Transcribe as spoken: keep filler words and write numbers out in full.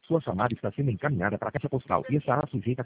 Sua chamada está sendo encaminhada para a caixa postal e estará sujeita